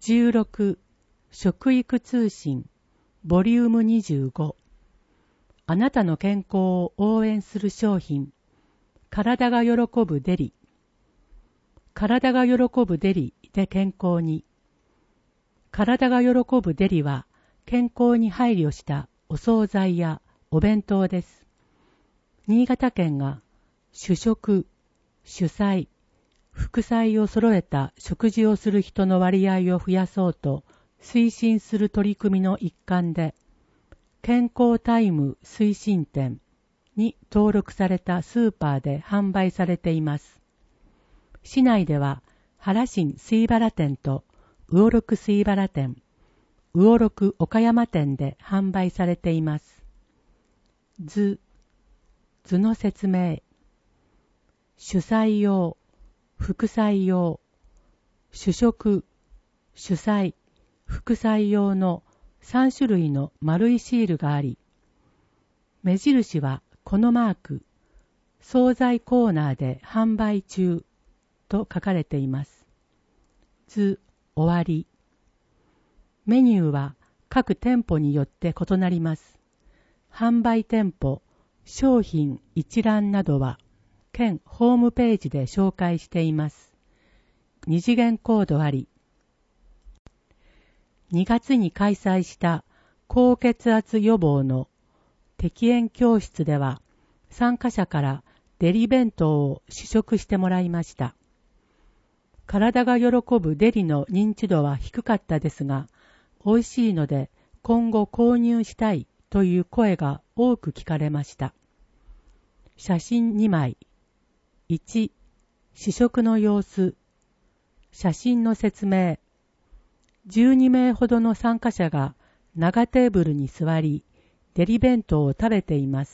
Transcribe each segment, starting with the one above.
16食育通信ボリューム25。あなたの健康を応援する商品。体が喜ぶデリ。体が喜ぶデリで健康に。体が喜ぶデリは健康に配慮したお惣菜やお弁当です。新潟県が主食、主菜、副菜を揃えた食事をする人の割合を増やそうと推進する取り組みの一環で、健康タイム推進店に登録されたスーパーで販売されています。市内では原新水原店と魚六水原店、魚六岡山店で販売されています。図の説明。主菜用、副菜用、主食、主菜、副菜用の3種類の丸いシールがあり、目印はこのマーク、惣菜コーナーで販売中と書かれています。図終わり。メニューは各店舗によって異なります。販売店舗、商品一覧などは県ホームページで紹介しています。二次元コードあり。2月に開催した高血圧予防の摘塩教室では、参加者からデリ弁当を試食してもらいました。体が喜ぶデリの認知度は低かったですが、美味しいので今後購入したいという声が多く聞かれました。写真2枚。1、試食の様子。写真の説明。12名ほどの参加者が長テーブルに座り、デリ弁当を食べています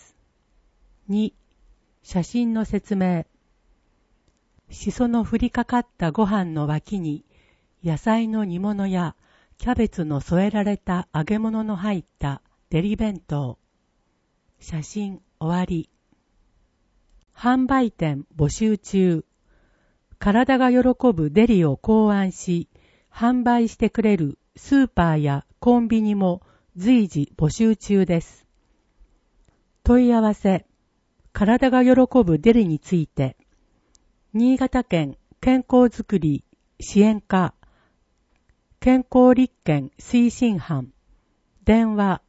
。2、写真の説明。しその振りかかったご飯の脇に、野菜の煮物やキャベツの添えられた揚げ物の入ったデリ弁当。写真終わり。販売店募集中。体が喜ぶデリを考案し、販売してくれるスーパーやコンビニも随時募集中です。問い合わせ、体が喜ぶデリについて、新潟県健康づくり支援課、健康立憲推進班、電話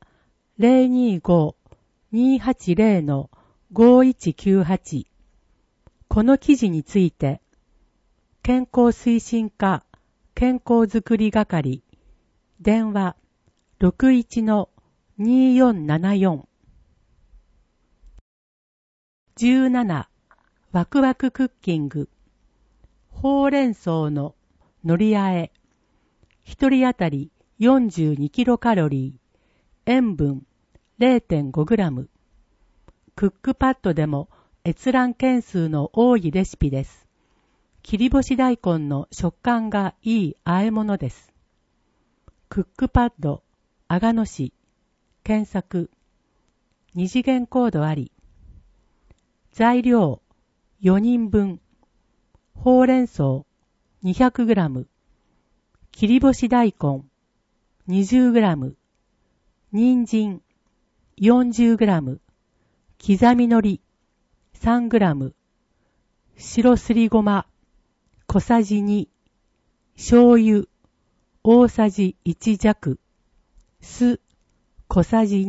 025-280-5198。この記事について、健康推進課健康づくり係、電話 61-2474。17、ワクワククッキング。ほうれん草ののりあえ。一人当たり42キロカロリー。塩分 0.5 グラム。クックパッドでも閲覧件数の多いレシピです。切り干し大根の食感がいい和え物です。クックパッド、阿賀野市、検索。二次元コードあり。材料、4人分。ほうれん草、200グラム。切り干し大根、20グラム。人参、40グラム。刻み海苔、3グラム。白すりごま、小さじ2、醤油、大さじ1弱、酢、小さじ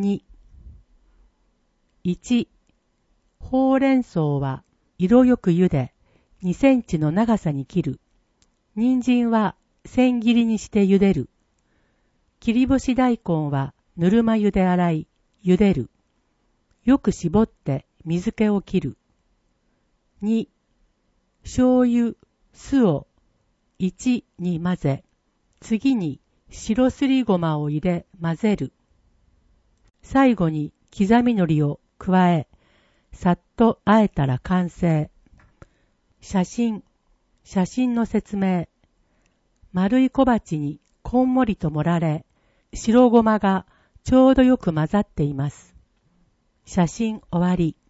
2。1、ほうれん草は色よく茹で、2センチの長さに切る。人参は千切りにして茹でる。切り干し大根はぬるま湯で洗い、茹でる。よく絞って水気を切る。2、醤油、酢を1に混ぜ、次に白すりごまを入れ混ぜる。最後に刻み海苔を加え、さっと和えたら完成。写真の説明。丸い小鉢にこんもりと盛られ、白ごまがちょうどよく混ざっています。写真終わり。